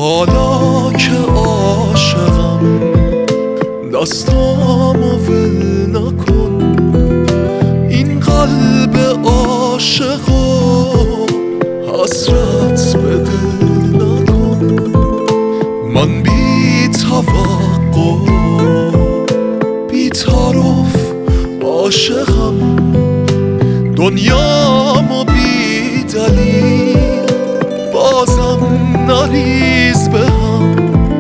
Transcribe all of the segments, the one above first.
حالا که عاشقم دستامو ول نکن، این قلب عاشقو حسرت به دل نکن. من بی توقع بی تعارف عاشقم، دنیامو بی دلیل بازم نریز به هم.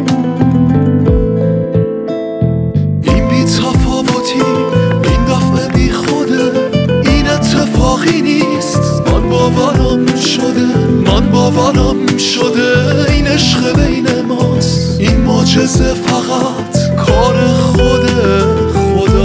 این بی تفاوتی این دفعه بی خوده، این اتفاقی نیست. من باورم شده این عشق بین ماست. این معجزه فقط کار خداست.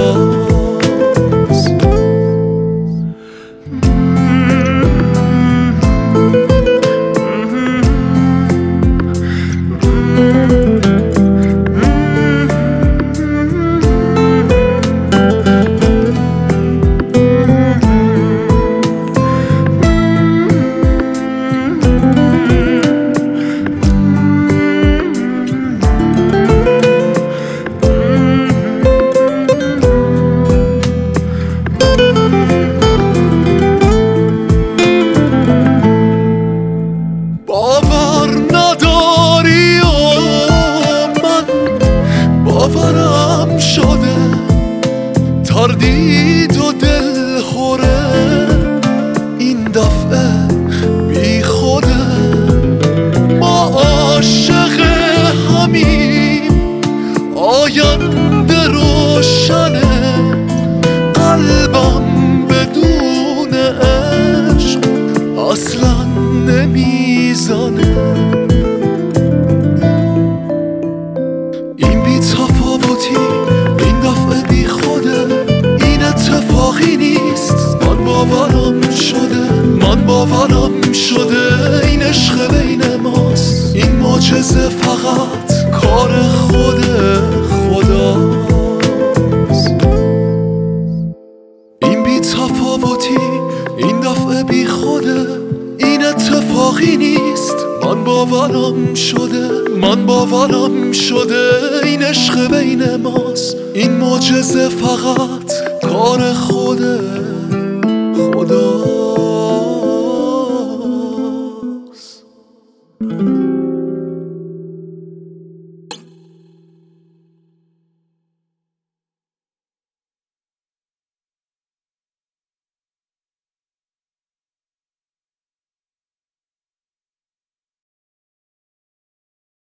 باورم شده تردید و دل خوره، این دفعه بی خوده. ما عاشق همیم، آینده روشنه. قلبم بدون عشق اصلا نمیزنه. این بی تفاوتی این دفعه بی خوده، این اتفاقی نیست. من باورم شده این عشق بین ماست. این معجزه فقط کار خداست. این بی تفاوتی این دفعه بی خوده، این اتفاقی نیست. من باورم شده این عشق بین ماست. این معجزه فقط کار خداست.